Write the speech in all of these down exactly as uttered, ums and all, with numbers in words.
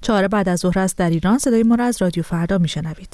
چهار بعد از ظهر است در ایران. صدای ما را از رادیو فردا میشنوید.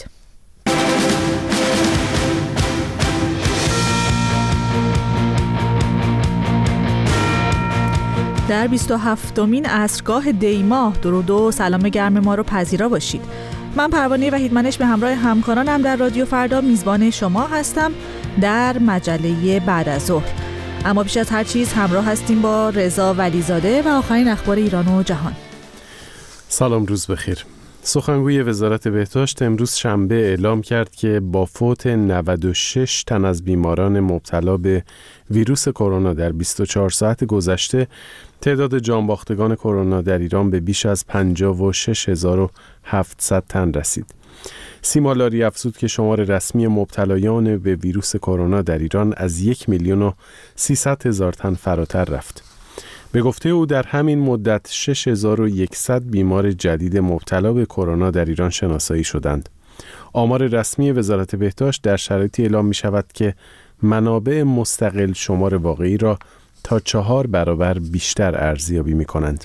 در بیست و هفتمین عصرگاه دیماه درود و سلام گرم ما رو پذیرا باشید. من پروانه وحیدمنش به همراه همکارانم در رادیو فردا میزبان شما هستم در مجله بعد از ظهر. اما بیش از هر چیز همراه هستیم با رضا ولیزاده و آخرین اخبار ایران و جهان. سلام، روز بخیر. سخنگوی وزارت بهداشت امروز شنبه اعلام کرد که با فوت نود و شش تن از بیماران مبتلا به ویروس کرونا در بیست و چهار ساعت گذشته، تعداد جانباختگان کرونا در ایران به بیش از پنجاه و شش هزار و هفتصد تن رسید. سیما لاری افزود که شمار رسمی مبتلایان به ویروس کرونا در ایران از یک میلیون و سیصد هزار تن فراتر رفت. به گفته او در همین مدت شش هزار و صد بیمار جدید مبتلا به کرونا در ایران شناسایی شدند. آمار رسمی وزارت بهداشت در شرایطی اعلام می شود که منابع مستقل شمار واقعی را تا چهار برابر بیشتر ارزیابی می کنند.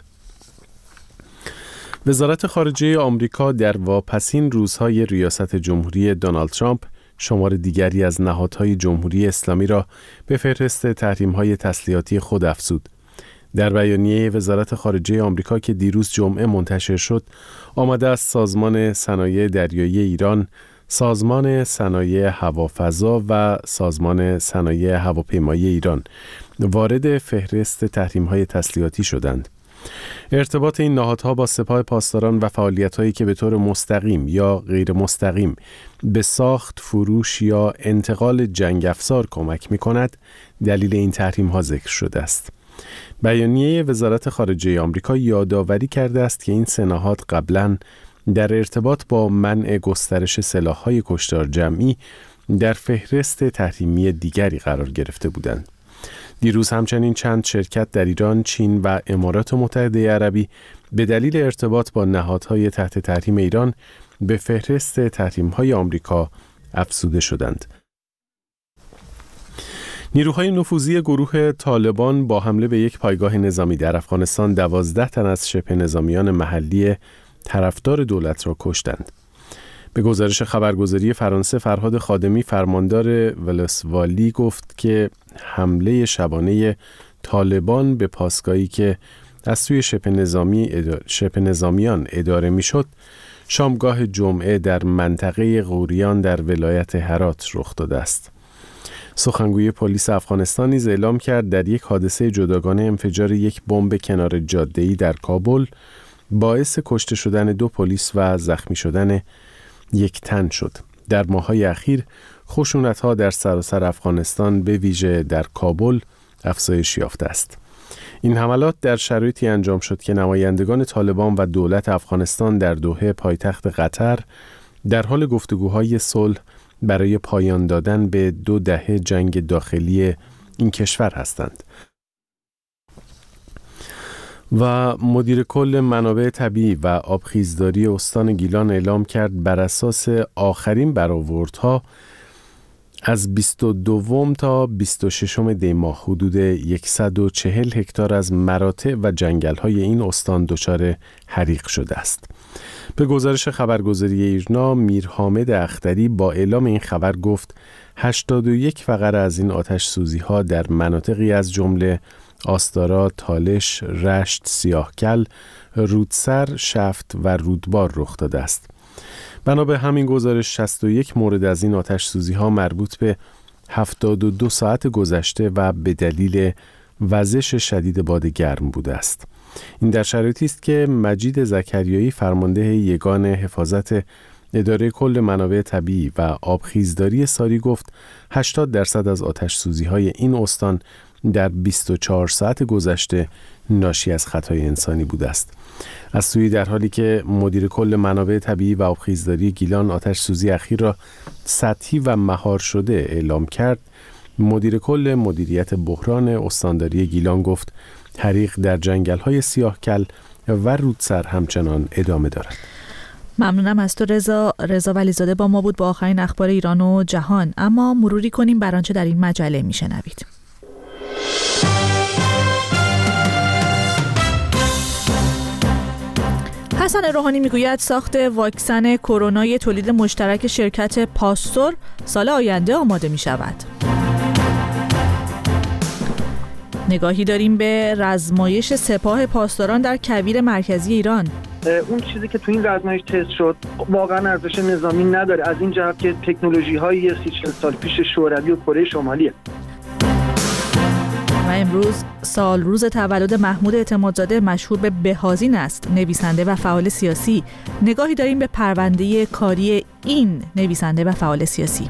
وزارت خارجه آمریکا در واپسین روزهای ریاست جمهوری دونالد ترامپ شمار دیگری از نهادهای جمهوری اسلامی را به فهرست تحریم‌های تسلیحاتی خود افزود. در بیانیه وزارت خارجه آمریکا که دیروز جمعه منتشر شد، آمده است سازمان صنایع دریایی ایران، سازمان صنایع هوافضا و سازمان صنایع هواپیمایی ایران وارد فهرست تحریم‌های تسلیحاتی شدند. ارتباط این نهادها با سپاه پاسداران و فعالیت‌هایی که به طور مستقیم یا غیر مستقیم به ساخت، فروش یا انتقال جنگ افزار کمک می‌کند، دلیل این تحریم‌ها ذکر شده است. بیانیه وزارت خارجه آمریکا یادآوری کرده است که این سه نهاد قبلاً در ارتباط با منع گسترش سلاح‌های کشتار جمعی در فهرست تحریمی دیگری قرار گرفته بودند. دیروز همچنین چند شرکت در ایران، چین و امارات متحده عربی به دلیل ارتباط با نهادهای تحت تحریم ایران به فهرست تحریم‌های آمریکا افزوده شدند. نیروهای نفوذی گروه طالبان با حمله به یک پایگاه نظامی در افغانستان دوازده تن از شبه نظامیان محلی طرفدار دولت را کشتند. به گزارش خبرگزاری فرانسه، فرهاد خادمی فرماندار ولسوالی گفت که حمله شبانه طالبان به پاسگاهی که از سوی شبه نظامی اداره، شبه نظامیان اداره میشد، شامگاه جمعه در منطقه غوریان در ولایت هرات رخ داده است. سخنگوی پلیس افغانستان نیز اعلام کرد در یک حادثه جداگانه انفجار یک بمب کنار جاده‌ای در کابل باعث کشته شدن دو پلیس و زخمی شدن یک تن شد. در ماه‌های اخیر خشونت‌ها در سراسر افغانستان به ویژه در کابل افزایش یافته است. این حملات در شرایطی انجام شد که نمایندگان طالبان و دولت افغانستان در دوحه پایتخت قطر در حال گفتگوهای صلح برای پایان دادن به دو دهه جنگ داخلی این کشور هستند. و مدیر کل منابع طبیعی و آبخیزداری استان گیلان اعلام کرد بر اساس آخرین برآوردها از بیست و دوم تا بیست و ششم دی ماه حدود صد و چهل هکتار از مراتع و جنگل‌های این استان دچار حریق شده است. به گزارش خبرگزاری ایرنا، میر حامد اختری با اعلام این خبر گفت هشتاد و یک فقره از این آتش سوزی‌ها در مناطقی از جمله آستارا، تالش، رشت، سیاهکل، رودسر، شفت و رودبار رخ داده است. بنا به همین گزارش شصت و یک مورد از این آتش سوزی ها مربوط به هفتاد و دو ساعت گذشته و به دلیل وزش شدید باد گرم بوده است. این در شرایطی است که مجید زکریایی فرمانده یگان حفاظت اداره کل منابع طبیعی و آبخیزداری ساری گفت هشتاد درصد از آتش سوزی های این استان در بیست و چهار ساعت گذشته ناشی از خطای انسانی بوده است. از سوی در حالی که مدیر کل منابع طبیعی و آبخیزداری گیلان آتش سوزی اخیر را سطحی و مهار شده اعلام کرد، مدیر کل مدیریت بحران استانداری گیلان گفت حریق در جنگل‌های سیاهکل و رودسر همچنان ادامه دارد. ممنونم از تو رضا. رضا ولیزاده با ما بود با آخرین اخبار ایران و جهان. اما مروری کنیم بر آنچه در این مجله میشنوید. حسن روحانی میگوید ساخت واکسن کرونا تولید مشترک شرکت پاستور سال آینده آماده می شود. نگاهی داریم به رزمایش سپاه پاسداران در کویر مرکزی ایران. اون چیزی که تو این رزمایش تست شد واقعا ارزش نظامی نداره، از این جهت که تکنولوژی های سی چهل سال پیش شوروی و کره شمالیه. و امروز سال روز تولد محمود اعتمادزاده مشهور به بهازین است، نویسنده و فعال سیاسی. نگاهی داریم به پرونده کاری این نویسنده و فعال سیاسی.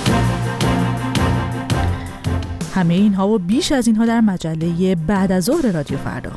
همه اینها و بیش از اینها در مجله بعد از ظهر رادیو فردا.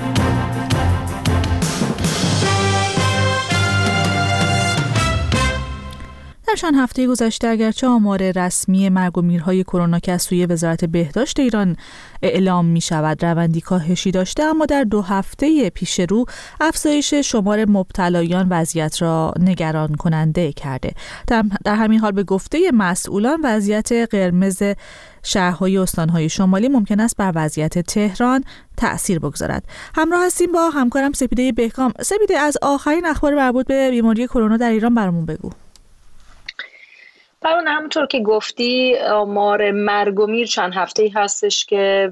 در چند هفته گذشته اگرچه آمار رسمی مرگ و میرهای کرونا که از سوی وزارت بهداشت ایران اعلام می شود روندی کاهشی داشته، اما در دو هفته پیش رو افزایش شمار مبتلایان وضعیت را نگران کننده کرده. در همین حال به گفته مسئولان وضعیت قرمز شهرهای استانهای شمالی ممکن است بر وضعیت تهران تأثیر بگذارد. همراه هستیم با همکارم سپیده بهکام. سپیده، از آخرین اخبار مربوط به بیماری کرونا در ایران برامون بگو. برای همونطور که گفتی آمار مرگ و میر چند هفته‌ای هستش که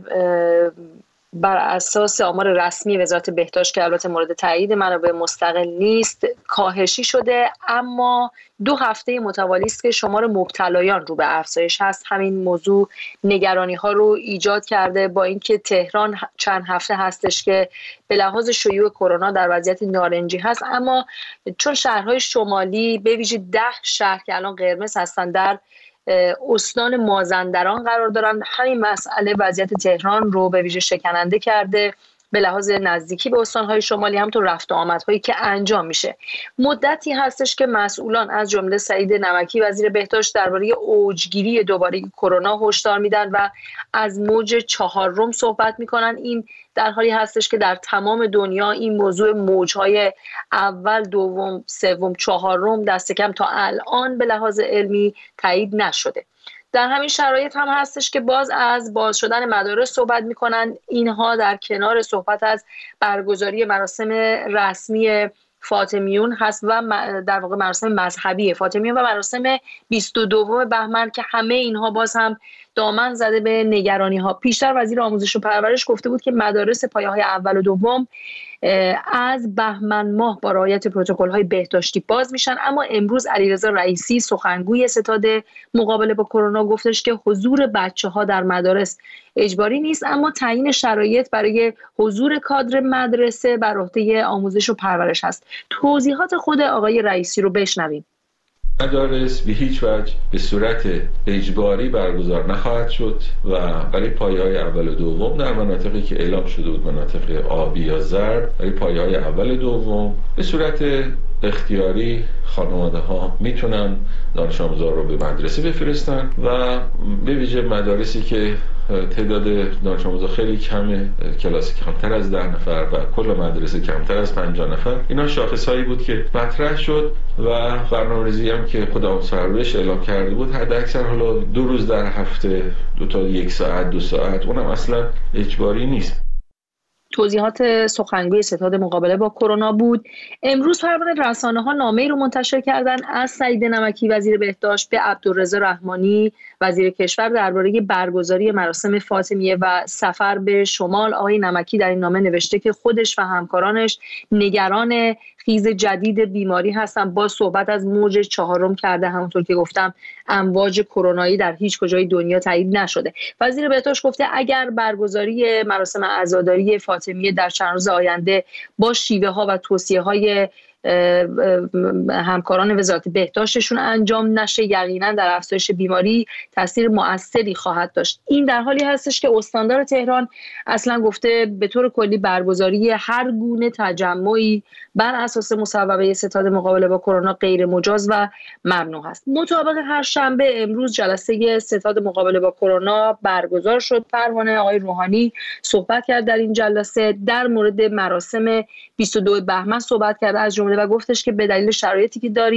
بر اساس آمار رسمی وزارت بهداشت که البته مورد تایید منابع مستقل نیست کاهشی شده، اما دو هفته متوالی است که شمار مبتلایان رو به افزایش هست. همین موضوع نگرانی ها رو ایجاد کرده، با اینکه تهران چند هفته هستش که به لحاظ شیوع کرونا در وضعیت نارنجی هست، اما چون شهرهای شمالی به ویژه ده شهر که الان قرمز هستن در استان مازندران قرار دارن، همین مسئله وضعیت تهران رو به ویژه شکننده کرده به لحاظ نزدیکی به استانهای شمالی، همونطور رفت و آمدهایی که انجام میشه. مدتی هستش که مسئولان از جمله سعید نمکی وزیر بهداشت درباره اوجگیری دوباره کرونا هشدار میدن و از موج چهارم صحبت میکنن. این در حالی هستش که در تمام دنیا این موضوع موجهای اول، دوم، سوم، چهارم دست کم تا الان به لحاظ علمی تایید نشده. در همین شرایط هم هستش که باز از باز شدن مدارس صحبت میکنن. اینها در کنار صحبت از برگزاری مراسم رسمی فاطمیون هست و در واقع مراسم مذهبی فاطمیون و مراسم بیست و دوم بهمن که همه اینها باز هم دامن زده به نگرانی ها. پیشتر وزیر آموزش و پرورش گفته بود که مدارس پایه‌های اول و دوم از بهمن ماه با رعایت پروتکل‌های بهداشتی باز میشن، اما امروز علیرضا رئیسی سخنگوی ستاد مقابله با کرونا گفتش که حضور بچه‌ها در مدارس اجباری نیست، اما تعیین شرایط برای حضور کادر مدرسه بر عهده آموزش و پرورش هست. توضیحات خود آقای رئیسی رو بشنویم. مدارس به هیچ وجه به صورت اجباری برگزار نخواهد شد و برای پایه‌های اول و دوم در مناطقی که اعلام شده بود مناطق آبی یا زرد، برای پایه‌های اول و دوم به صورت اختیاری خانواده ها میتونن دانش آموزان رو به مدرسه بفرستن و به ویژه مدارسی که تعداد دانش آموزا خیلی کمه، کلاس کمتر از ده نفر و کل مدرسه کمتر از پنجاه نفر، اینا شاخصهایی بود که مطرح شد و برنامه‌ریزی هم که خود آموزش اعلام کرده بود حد اکثر حالا دو روز در هفته، دو تا یک ساعت دو ساعت، اونم اصلا اجباری نیست. توضیحات سخنگوی ستاد مقابله با کرونا بود. امروز پروانه رسانه‌ها نامه‌ای رو منتشر کردن از سعید نمکی وزیر بهداشت به عبدالرضا رحمانی وزیر کشور درباره برگزاری مراسم فاطمیه و سفر به شمال. آقای نمکی در این نامه نوشته که خودش و همکارانش نگران خیز جدید بیماری هستن. با صحبت از موج چهارم کرده، همونطور که گفتم امواج کرونایی در هیچ کجای دنیا تایید نشده. وزیر بهداشت گفته اگر برگزاری مراسم عزاداری فاطمیه در چند روز آینده با شیوه ها و توصیه های همکاران وزارت بهداشتشون انجام نشه، یقینا در افزایش بیماری تاثیر مؤثری خواهد داشت. این در حالی هستش که استاندار تهران اصلا گفته به طور کلی برگزاری هر گونه تجمعی بر اساس مصوبه ستاد مقابله با کرونا غیر مجاز و ممنوع است. مطابق هر شنبه امروز جلسه ستاد مقابله با کرونا برگزار شد. پروانه آقای روحانی صحبت کرد در این جلسه در مورد مراسم بیست و دو بهمن صحبت کرد از جمله و گفتش که به دلیل شرایطی که داریم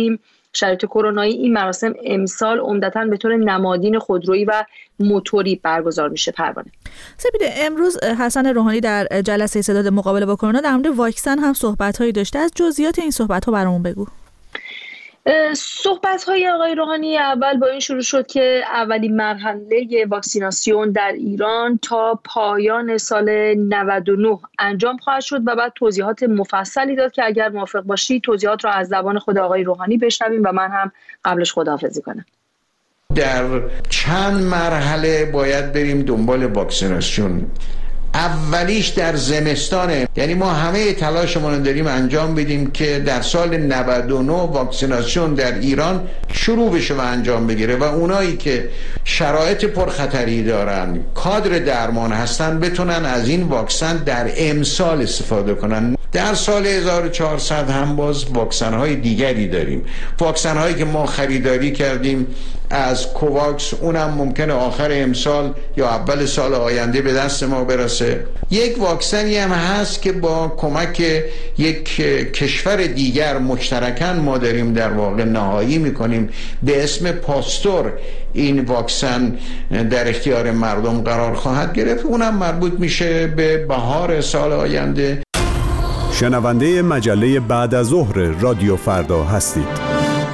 شرایط کرونایی این مراسم امسال عمدتاً به طور نمادین، خودرویی و موتوری برگزار میشه. پروانه سپیده، امروز حسن روحانی در جلسه سداد مقابله با کرونا در مورد واکسن هم صحبت‌هایی داشته. از جزئیات این صحبت‌ها برامون بگو. صحبت‌های آقای روحانی اول با این شروع شد که اولین مرحله واکسیناسیون در ایران تا پایان سال نود و نه انجام خواهد شد و بعد توضیحات مفصلی داد که اگر موافق باشی توضیحات را از زبان خود آقای روحانی بشنویم و من هم قبلش خداحافظی کنم. در چند مرحله باید بریم دنبال واکسیناسیون. اولیش در زمستانه، یعنی ما همه تلاشمون رو داریم انجام بدیم که در سال نود و نه واکسیناسیون در ایران شروع بشه و انجام بگیره و اونایی که شرایط پرخطری دارن، کادر درمان هستن، بتونن از این واکسن در امسال استفاده کنن. در سال هزار و چهارصد هم باز واکسن های دیگری داریم، واکسن هایی که ما خریداری کردیم از کوواکس، اونم ممکنه آخر امسال یا اول سال آینده به دست ما برسه. یک واکسنی هم هست که با کمک یک کشور دیگر مشترکاً ما داریم در واقع نهایی میکنیم به اسم پاستور. این واکسن در اختیار مردم قرار خواهد گرفت، اونم مربوط میشه به بهار سال آینده. شنونده مجله بعد از ظهر رادیو فردا هستید.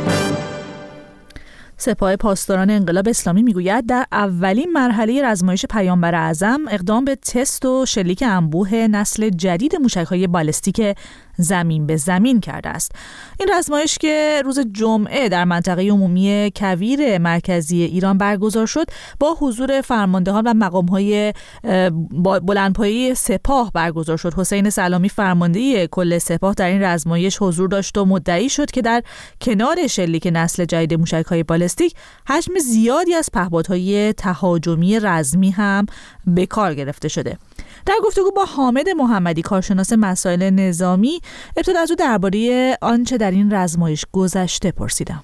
سپاه پاسداران انقلاب اسلامی میگوید در اولین مرحله رزمایش پیامبر اعظم اقدام به تست و شلیک انبوه نسل جدید موشک‌های بالستیک زمین به زمین کرده است. این رزمایش که روز جمعه در منطقه عمومی کویر مرکزی ایران برگزار شد با حضور فرماندهان و مقام‌های بلندپایه سپاه برگزار شد. حسین سلامی فرمانده کل سپاه در این رزمایش حضور داشت و مدعی شد که در کنار شلیک نسل جدید موشک‌های بالستیک حجم زیادی از پهپادهای تهاجمی رزمی هم به کار گرفته شده. در گفتگو با حامد محمدی کارشناس مسائل نظامی ابتدا از او درباره آنچه در این رزمایش گذشته پرسیدم.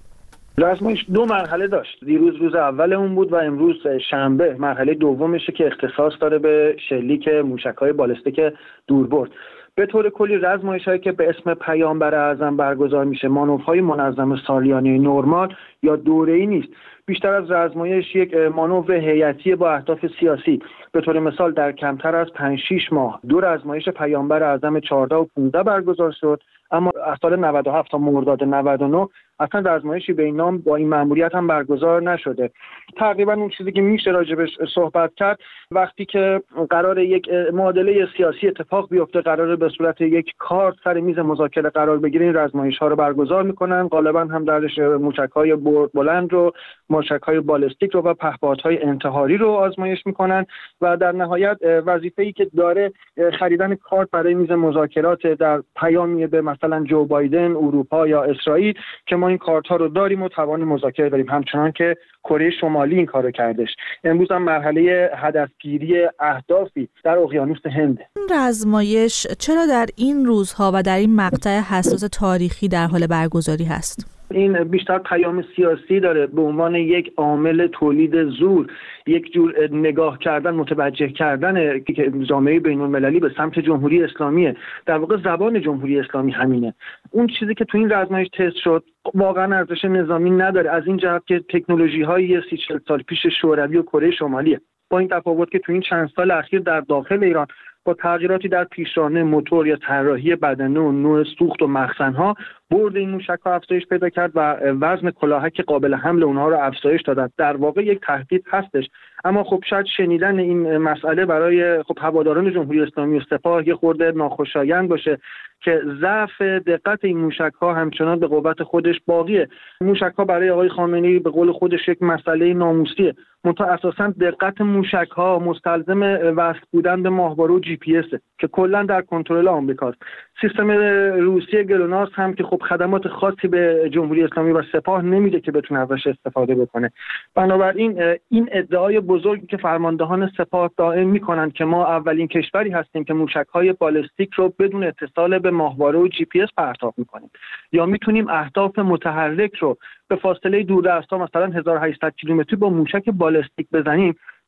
رزمایش دو مرحله داشت. دیروز روز اول اون بود و امروز شنبه مرحله دومشه که اختصاص داره به شلیک موشک‌های بالستیک دوربرد. به طور کلی رزمایش‌هایی که به اسم پیامبر اعظم برگزار میشه، مانورهای منظم سالیانه نرمال یا دوره‌ای نیست. بیشتر از رزمایش یک مانور هیئتی با اهداف سیاسی. به طور مثال در کمتر از پنج شش ماه دو رزمایش پیامبر اعظم چهارده و پانزده برگزار شد، اما از سال نود و هفت تا مرداد نود و نه اصلا رزمایشی به این نام با این مأموریت هم برگزار نشده. تقریبا اون چیزی که میشه راجبش صحبت کرد وقتی که قرار یک معادله سیاسی اتفاق بیفته، قرار به صورت یک کارت سر میز مذاکره قرار بگیره، این رزمایش‌ها رو برگزار میکنن. غالبا هم درش موشک‌های بلند رو، موشک‌های بالستیک رو و پهپادهای انتحاری رو آزمایش میکنن و در نهایت وظیفه‌ای که داره خریدن کارت برای میز مذاکرات در پیامی به مثلا جو بایدن، اروپا یا اسرائیل که ما این کارت ها رو داریم و توان مذاکره داریم، همچنان که کره شمالی این کارو کردش. امروز هم مرحله هدفگیری اهدافی در اقیانوس هند. این رزمایش چرا در این روزها و در این مقطع حساس تاریخی در حال برگزاری هست؟ این بیشتر پیام سیاسی داره، به عنوان یک عامل تولید زور، یک جور نگاه کردن، متوجه کردن که جامعه بین‌المللی به سمت جمهوری اسلامیه. در واقع زبان جمهوری اسلامی همینه. اون چیزی که تو این رزمایش تست شد واقعا ارزش نظامی نداره، از این جهت که تکنولوژی‌های سی چهل سال پیش شوروی و کره شمالیه، با این تفاوت که تو این چند سال اخیر در داخل ایران با تغییراتی در پیشرانه موتور یا طراحی بدنه و نوع سوخت و مخزن‌ها برد این موشک‌ها افزایش پیدا کرد و وزن کلاهک قابل حمل اونها رو افزایش دادن. در واقع یک تهدید هستش، اما خب شاید شنیدن این مسئله برای خب هواداران جمهوری اسلامی و سپاه یه خورده ناخوشایند باشه که ضعف دقت این موشک‌ها همچنان به قوت خودش باقیه. موشک‌ها برای آقای خامنه‌ای به قول خودش یک مسئله ناموسیه، منتها اساساً دقت موشک‌ها مستلزم وصل بودن به ماهواره و جی پی اس که کلاً در کنترل آمریکاست. سیستم روسیه گلوناس هم که خب خدمات خاصی به جمهوری اسلامی و سپاه نمیده که بتونه ازش استفاده بکنه. بنابراین این ادعای بزرگی که فرماندهان سپاه دائم میکنن که ما اولین کشوری هستیم که موشک‌های بالستیک رو بدون اتصال به ماهواره و جی پی اس پرتاب میکنیم یا میتونیم اهداف متحرک رو به فاصله دوردست مثلا هزار و هشتصد کیلومتری با موشک بالستیک بزنیم،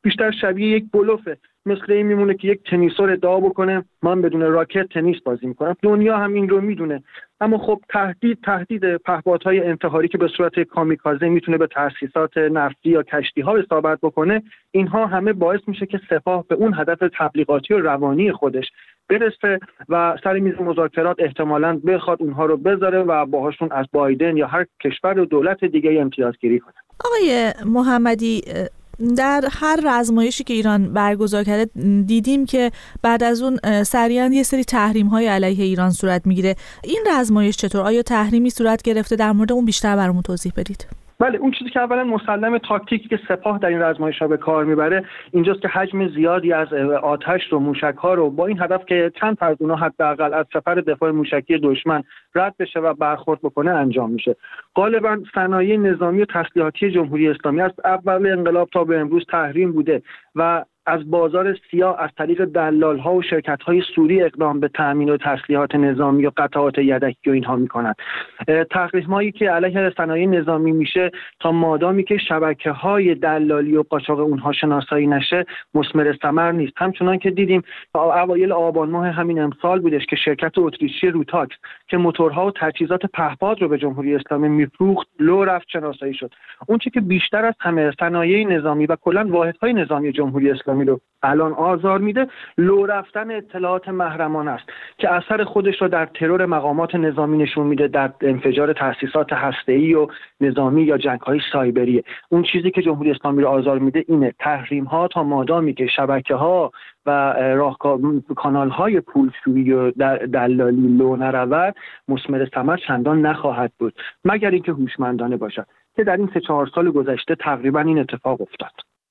بیشتر شبیه یک بلوفه. مثل این میمونه که یک تنیسور ادعا بکنه من بدون راکت تنیس بازی میکنم. دنیا هم این رو میدونه. اما خب تهدید تهدید پهپادهای انتحاری که به صورت کامیکازه میتونه به تأسیسات نفتی یا کشتی‌ها اصابت بکنه، اینها همه باعث میشه که سپاه به اون هدف تبلیغاتی و روانی خودش برسه و سر میز مذاکرات احتمالاً بخواد اونها رو بذاره و باهاشون از بایدن یا هر کشور و دولت دیگه امتیازگیری کنه. آقای محمدی، در هر آزمایشی که ایران برگزار کرده دیدیم که بعد از اون سریعا یه سری تحریم‌های علیه ایران صورت میگیره. این آزمایش چطور؟ آیا تحریمی صورت گرفته؟ در مورد اون بیشتر برامون توضیح بدید. بله، اون چیزی که اولا مسلم تاکتیکی که سپاه در این آزمایش‌ها به کار میبره اینجاست که حجم زیادی از آتش رو، موشک‌ها رو با این هدف که چند تا از اونها حداقل از سپر دفاع موشکی دشمن رد بشه و برخورد بکنه انجام میشه. غالبا صنایع نظامی و تسلیحاتی جمهوری اسلامی از اول انقلاب تا به امروز تحریم بوده و از بازار سیاه از طریق دلال‌ها و شرکت‌های سوری اقدام به تأمین و تسلیحات نظامی و قطعات یدکی و اینها می‌کنند. تحریم‌هایی که علیه صنایع نظامی میشه تا مادامی که شبکه‌های دلالی و قاچاق اونها شناسایی نشه مثمر ثمر نیست. همچنان که دیدیم اوایل آبان ماه همین امسال بودش که شرکت اتریشی روتاکس که موتورها و تجهیزات پهپاد رو به جمهوری اسلامی میفروخت لو رفت شناسایی شد. اون چیزی که بیشتر از همه صنایع نظامی و کلاً واحدهای نظامی جمهوری اسلامی رو الان آزار میده لو رفتن اطلاعات محرمانه است که اثر خودش رو در ترور مقامات نظامی نشون میده، در انفجار تأسیسات هسته‌ای و نظامی یا جنگ‌های سایبریه. اون چیزی که جمهوری اسلامی رو آزار میده اینه تحریم‌ها تا مادامی که شبکه‌ها و راهکار کانال‌های پولشویی و دلالی لو نرود مثمر ثمر چندان نخواهد بود مگر اینکه هوشمندانه باشد که در این سه چهار سال گذشته تقریبا این اتفاق افتاد.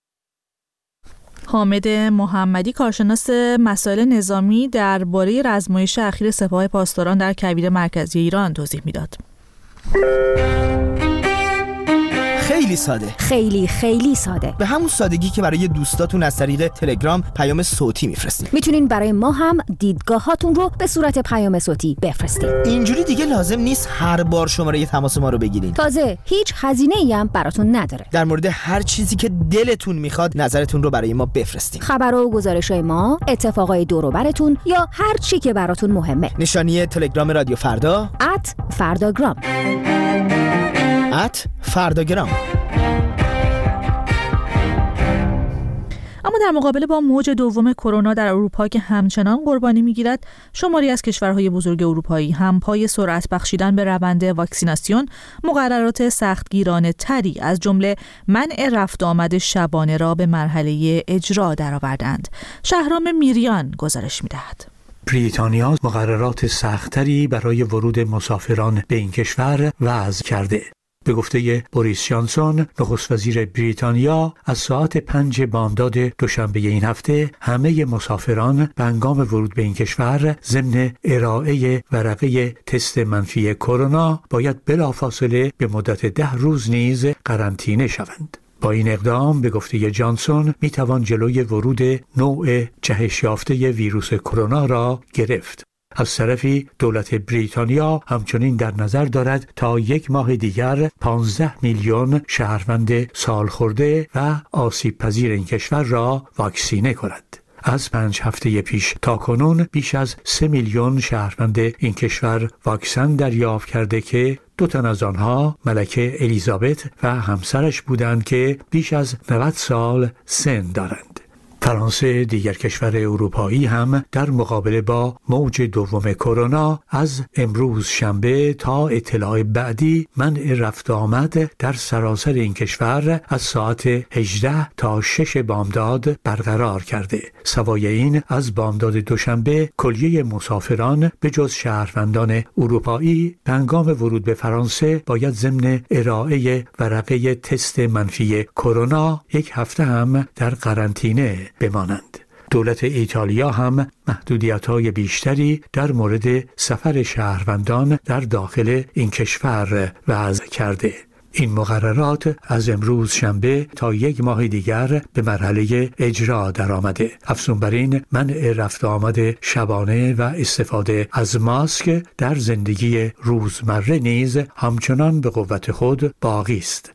حامد محمدی، کارشناس مسائل نظامی، درباره آزمایش اخیر سپاه پاسداران در کویر مرکزی ایران توضیح میداد. خیلی ساده، خیلی خیلی ساده، به همون سادگی که برای دوستاتون از طریق تلگرام پیام صوتی میفرستید. میتونین برای ما هم دیدگاهاتون رو به صورت پیام صوتی بفرستید. اینجوری دیگه لازم نیست هر بار شماره تماس ما رو بگیرین. تازه هیچ هزینه‌ای هم براتون نداره. در مورد هر چیزی که دلتون میخواد نظرتون رو برای ما بفرستین. خبر و گزارش‌های ما، اتفاقای دور و براتون یا هر چی که براتون مهمه. نشانی تلگرام رادیو فردا ات فرداگرام ات فرداگرام. اما در مقابله با موج دوم کرونا در اروپا که همچنان قربانی میگیرد، شماری از کشورهای بزرگ اروپایی هم پای سرعت بخشیدن به روند واکسیناسیون مقررات سختگیرانه تری از جمله منع رفت آمد شبانه را به مرحله اجرا درآوردند. شهرام میریان گزارش میدهد. بریتانیا مقررات سخت‌تری برای ورود مسافران به این کشور وضع کرده. به گفته بوریس جانسون، نخست وزیر بریتانیا، از ساعت پنج بامداد دوشنبه این هفته همه مسافران به هنگام ورود به این کشور ضمن ارائه ورقه تست منفی کرونا باید بلافاصله به مدت ده روز نیز قرنطینه شوند. با این اقدام به گفته جانسون می توان جلوی ورود نوع جهش یافته ویروس کرونا را گرفت. از طرفی دولت بریتانیا همچنین در نظر دارد تا یک ماه دیگر پانزده میلیون شهروند سالخورده و آسیب پذیر این کشور را واکسینه کند. از پنج هفته پیش تا کنون بیش از سه میلیون شهروند این کشور واکسن دریافت کرده که دو تن از آنها ملکه الیزابت و همسرش بودند که بیش از نود سال سن دارند. فرانسه، دیگر کشور اروپایی، هم در مقابله با موج دوم کرونا از امروز شنبه تا اطلاع بعدی منع رفت آمد در سراسر این کشور از ساعت هجده تا شش بامداد برقرار کرده. سوای این از بامداد دوشنبه کلیه مسافران به جز شهروندان اروپایی به هنگام ورود به فرانسه باید ضمن ارائه ورقه تست منفی کرونا یک هفته هم در قرنطینه بمانند. دولت ایتالیا هم محدودیت‌های بیشتری در مورد سفر شهروندان در داخل این کشور وضع کرده. این مقررات از امروز شنبه تا یک ماه دیگر به مرحله اجرا درآمده. افزون بر این منع رفت آمد شبانه و استفاده از ماسک در زندگی روزمره نیز همچنان به قوت خود باقی است.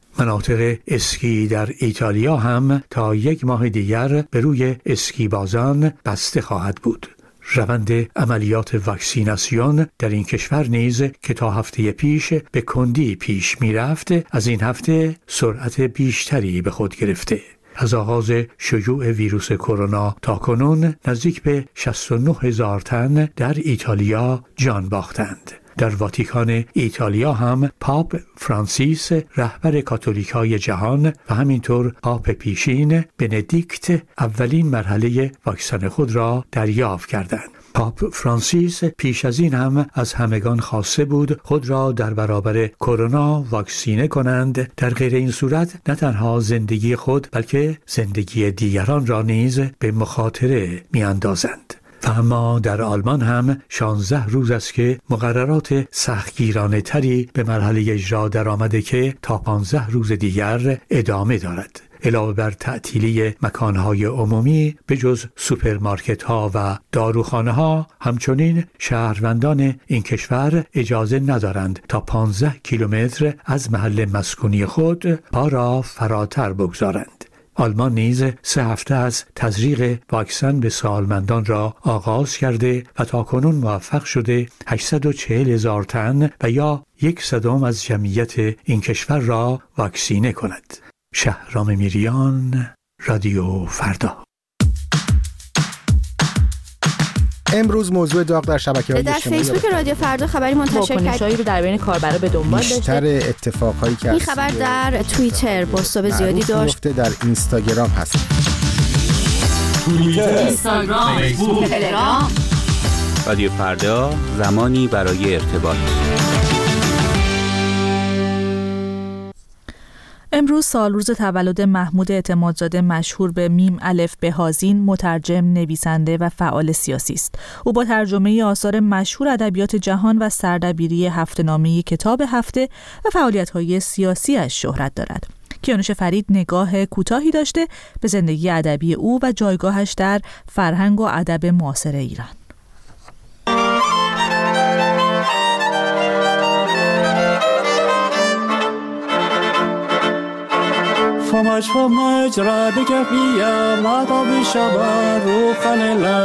مناطق اسکی در ایتالیا هم تا یک ماه دیگر به روی اسکی بازان بسته خواهد بود. روند عملیات واکسیناسیون در این کشور نیز که تا هفته پیش به کندی پیش می رفت، از این هفته سرعت بیشتری به خود گرفته. از آغاز شیوع ویروس کرونا تا کنون نزدیک به شصت و نه هزار تن در ایتالیا جان باختند. در واتیکان ایتالیا هم پاپ فرانسیس رهبر کاتولیکای جهان و همینطور پاپ پیشین بندیکت اولین مرحله واکسن خود را دریافت کردند. پاپ فرانسیس پیش از این هم از همگان خواسته بود خود را در برابر کرونا واکسینه کنند، در غیر این صورت نه تنها زندگی خود بلکه زندگی دیگران را نیز به مخاطره میاندازند. و اما در آلمان هم شانزده روز است که مقررات سختگیرانه تری به مرحله اجرا در آمده که تا پانزده روز دیگر ادامه دارد. علاوه بر تعطیلی مکانهای عمومی به جز سوپرمارکت ها و داروخانه ها، همچنین شهروندان این کشور اجازه ندارند تا پانزده کیلومتر از محل مسکونی خود پا را فراتر بگذارند. آلمان نیز سه هفته از تزریق واکسن به سالمندان را آغاز کرده و تاکنون موفق شده هشتصد و چهل هزار تن و یا یک صدم از جمعیت این کشور را واکسینه کند. شهرام میریان، رادیو فردا. امروز موضوع داغ در شبکه‌های اجتماعی در فیسبوک رادیو فردا خبری منتشر کرد. واکنش‌هایی رو در بین کاربرا به دنبال داشته. بیشتر اتفاقایی که این خبر در توییتر بوست‌های زیادی داشت. در اینستاگرام هست. توییتر، اینستاگرام، فیسبوک، تلگرام. رادیو فردا، زمانی برای ارتباط. امروز سالروز تولد محمود اعتمادزاده مشهور به میم الف بهازین، مترجم، نویسنده و فعال سیاسی است. او با ترجمه آثار مشهور ادبیات جهان و سردبیری هفته‌نامه کتاب هفته و فعالیت‌های سیاسی‌اش شهرت دارد. کیانوش فرید نگاه کوتاهی داشته به زندگی ادبی او و جایگاهش در فرهنگ و ادب معاصر ایران. فمج فمج را بکفیا ماتا بشبا روخن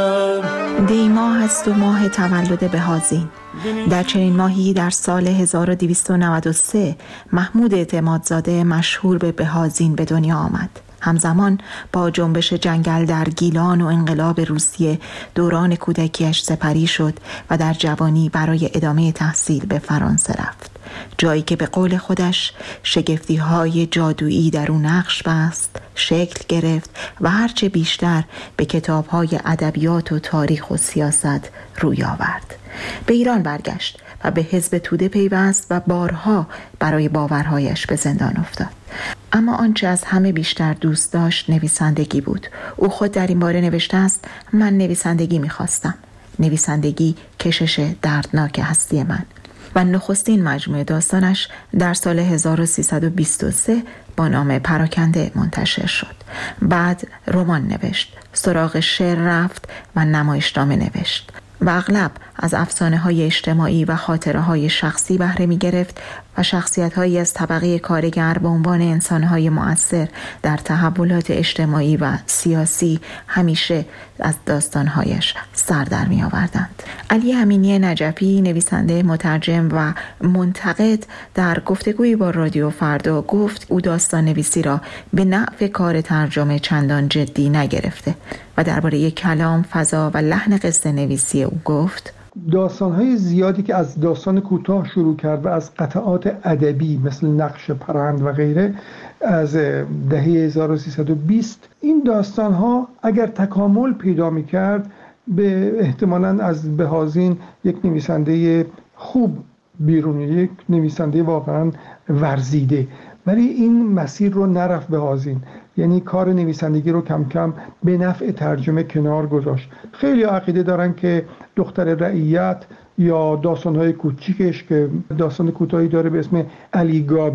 لم دی ماه است و ماه تولد بهازین. در چنین ماهی در سال هزار و دویست و نود و سه محمود اعتمادزاده مشهور به بهازین به دنیا آمد. همزمان با جنبش جنگل در گیلان و انقلاب روسیه دوران کودکیش سپری شد و در جوانی برای ادامه تحصیل به فرانسه رفت، جایی که به قول خودش شگفتی‌های جادویی در اون نقش بست، شکل گرفت و هرچه بیشتر به کتاب‌های ادبیات و تاریخ و سیاست روی آورد. به ایران برگشت و به حزب توده پیوست و بارها برای باورهایش به زندان افتاد. اما آنچه از همه بیشتر دوست داشت نویسندگی بود. او خود در این باره نوشته است: من نویسندگی می‌خواستم. نویسندگی کشش دردناک هستی من. و نخستین مجموعه داستانش در سال هزار و سیصد و بیست و سه با نام پراکنده منتشر شد. بعد رمان نوشت، سراغ شعر رفت و نمایشنامه نوشت و اغلب از افسانه‌های اجتماعی و خاطره‌های شخصی بهره می‌گرفت و شخصیت‌هایی از طبقه کارگر به عنوان انسان‌های مؤثر در تحولات اجتماعی و سیاسی همیشه از داستان‌هایش سر در می‌آوردند. علی امینی نجفی، نویسنده، مترجم و منتقد، در گفتگویی با رادیو فردا گفت او داستان نویسی را به نفع کار ترجمه چندان جدی نگرفته و درباره کلام، فضا و لحن قصه نویسی او گفت: داستان‌های زیادی که از داستان کوتاه شروع کرد و از قطعات ادبی مثل نقش پرند و غیره از دهه هزار و سیصد و بیست، این داستان‌ها اگر تکامل پیدا می‌کرد به احتمالاً از بهازین یک نویسنده خوب بیرون، یک نویسنده واقعاً ورزیده، ولی این مسیر رو نرفت بهازین. یعنی کار نویسندگی رو کم کم به نفع ترجمه کنار گذاشت. خیلی عقیده دارن که دختر رعیت یا داستان‌های کوچیکش که داستان کوتاهی داره به اسم علی گابی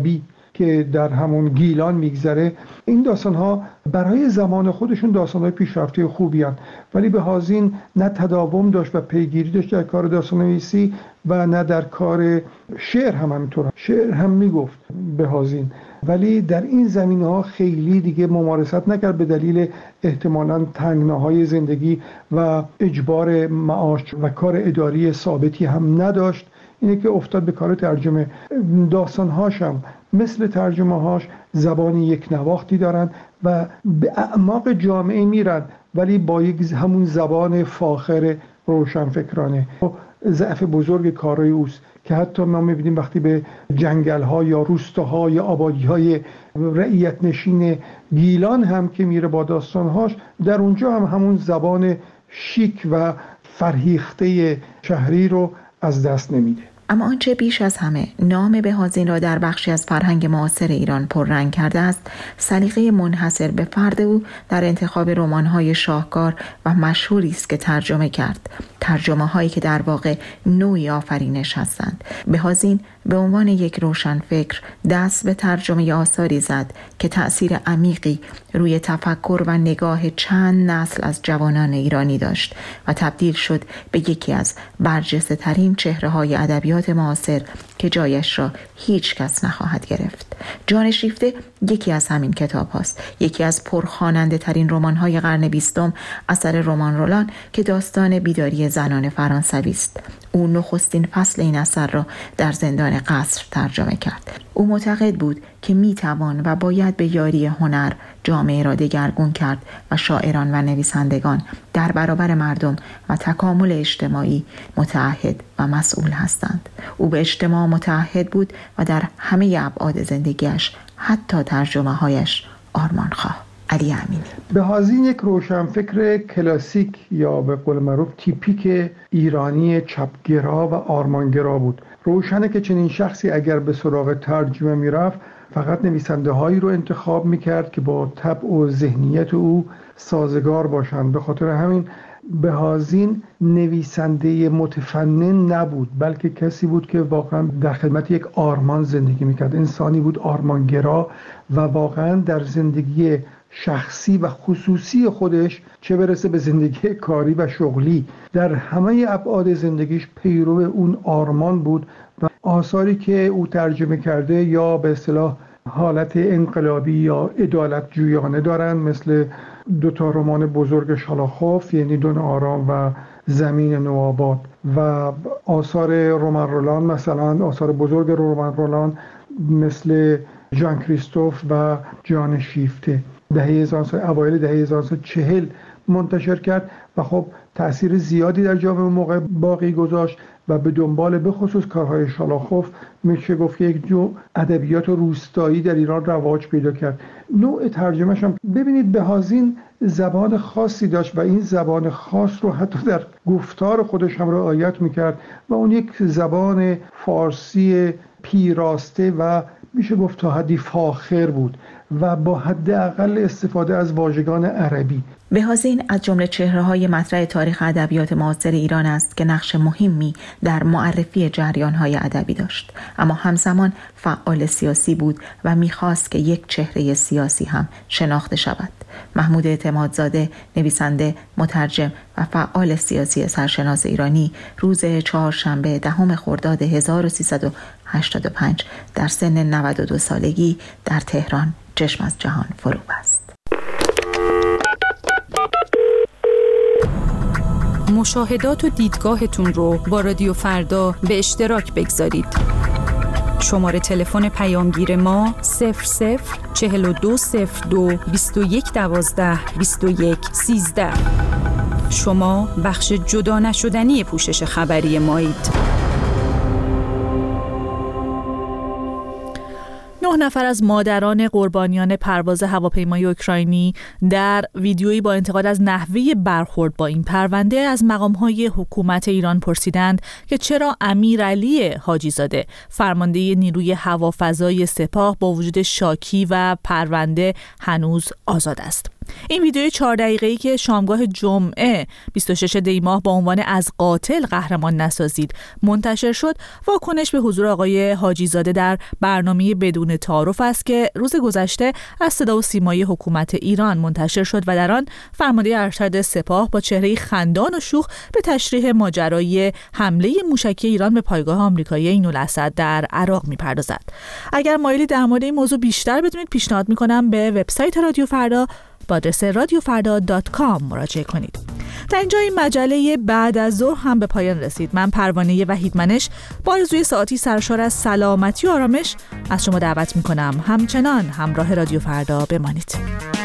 که در همون گیلان میگذره. این داستان‌ها برای زمان خودشون داستان‌های پیشرفته خوبی هستند، ولی به هازین نه تداوم داشت و پیگیری داشت در کار داستان‌نویسی و نه در کار شعر هم همینطور. شعر هم میگفت به هازین، ولی در این زمینه‌ها خیلی دیگه ممارست نکرد به دلیل احتمالاً تنگناهای زندگی و اجبار معاش و کار اداری ثابتی هم نداشت. اینه که افتاد به کار ترجمه. داستان‌هاش هم مثل ترجمه‌هاش زبان یک نواختی دارن و به اعماق جامعه میرن، ولی با یک همون زبان فاخر روشنفکرانه. ضعف بزرگ کارهای اوست که حتی ما می‌بینیم وقتی به جنگل‌ها یا روستاها یا آبادی‌های رعیت نشین گیلان هم که میره با داستان‌هاش، در اونجا هم همون زبان شیک و فرهیخته شهری رو از دست نمیده. اما آنچه بیش از همه نام بهازین را در بخشی از فرهنگ معاصر ایران پررنگ کرده است، سلیقه منحصر به فرد او در انتخاب رمان‌های شاهکار و مشهوری است که ترجمه کرد، ترجمه‌هایی که در واقع نوعی آفرینش هستند. بهازین به عنوان یک روشنفکر دست به ترجمه آثاری زد که تأثیر عمیقی روی تفکر و نگاه چند نسل از جوانان ایرانی داشت و تبدیل شد به یکی از برجسته ترین چهره‌های ادبیات معاصر که جایش را هیچ کس نخواهد گرفت. جان شیفته یکی از همین کتاب هاست، یکی از پرخواننده ترین رمان های قرن بیستم اثر رمان رولان که داستان بیداری زنان فرانسوی است. او نخستین فصل این اثر را در زندان قصر ترجمه کرد. او معتقد بود که میتوان و باید به یاری هنر جامعه را دگرگون کرد و شاعران و نویسندگان در برابر مردم و تکامل اجتماعی متعهد و مسئول هستند. او به اجتماع متعهد بود و در همه ابعاد زندگیش، حتی ترجمه هایش، آرمانخواه. علی امینی. بهازین یک روشنفکر کلاسیک یا به قول معروف تیپیک ایرانی چپگرا و آرمانگرا بود. روشنه که چنین شخصی اگر به سراغ ترجمه میرفت فقط نویسنده هایی رو انتخاب میکرد که با طبع و ذهنیت او سازگار باشند. به خاطر همین بهازین نویسنده متفنن نبود، بلکه کسی بود که واقعا در خدمت یک آرمان زندگی میکرد. انسانی بود آرمانگرا و واقعا در زندگی شخصی و خصوصی خودش، چه برسه به زندگی کاری و شغلی، در همه ابعاد زندگیش پیرو اون آرمان بود و آثاری که او ترجمه کرده یا به اصطلاح حالت انقلابی یا عدالت جویانه دارن، مثل دو تا رمان بزرگ شالاخوف، یعنی دون آرام و زمین نوآباد، و آثار رمان رولان، مثلا آثار بزرگ رمان رولان مثل ژان کریستوف و جان شیفته دهه هزار و نهصد اوایل دهه هزار و نهصد و چهل منتشر کرد و خب تأثیر زیادی در جامعه موقع باقی گذاشت و به دنبال به خصوص کارهای شالاخوف میشه گفت که یک جو ادبیات روستایی در ایران رواج پیدا کرد. نوع ترجمه‌ش هم ببینید بهازین زبان خاصی داشت و این زبان خاص رو حتی در گفتار خودش هم رعایت میکرد و اون یک زبان فارسی پیراسته و میشه گفت تا حدی فاخر بود و با حداقل استفاده از واژگان عربی. بهازین از جمله چهره‌های مطرح تاریخ ادبیات معاصر ایران است که نقش مهمی در معرفی جریان‌های ادبی داشت، اما همزمان فعال سیاسی بود و می‌خواست که یک چهره سیاسی هم شناخته شود. محمود اعتمادزاده، نویسنده، مترجم و فعال سیاسی سرشناس ایرانی، روز چهارشنبه دهم خرداد هزار و سیصد و هشتاد و پنج در سن نود و دو سالگی در تهران چشم از جهان فرو بست. مشاهدات و دیدگاهتون رو با رادیو فردا به اشتراک بگذارید. شماره تلفن پیامگیر ما صفر صفر چهل و دو صفر دو بیست و یک دوازده بیست و یک سیزده. شما بخش جدا نشدنی پوشش خبری مایید. نه نفر از مادران قربانیان پرواز هواپیمای اوکراینی در ویدیویی با انتقاد از نحوه برخورد با این پرونده از مقام‌های حکومت ایران پرسیدند که چرا امیرعلی حاجی‌زاده، فرمانده نیروی هوافضای سپاه، با وجود شاکی و پرونده هنوز آزاد است. این ویدیوی چهار دقیقه‌ای که شامگاه جمعه بیست و شش دی ماه با عنوان از قاتل قهرمان نسازید منتشر شد، واکنش به حضور آقای حاجی زاده در برنامه بدون تعارف است که روز گذشته از صدا و سیمای حکومت ایران منتشر شد و در آن فرمانده ارشد سپاه با چهره خندان و شوخ به تشریح ماجرای حمله موشکی ایران به پایگاه آمریکایی عین الاسد در عراق می‌پردازد. اگر مایلی در مورد این موضوع بیشتر بدونید، پیشنهاد می‌کنم به وبسایت رادیو فردا با آدرس رادیو فردا دات کام مراجعه کنید. در اینجا این مجله بعد از ظهر هم به پایان رسید. من پروانه وحیدمنش با آرزوی ساعتی سرشار از سلامتی و آرامش از شما دعوت می‌کنم همچنان همراه رادیو فردا بمانید.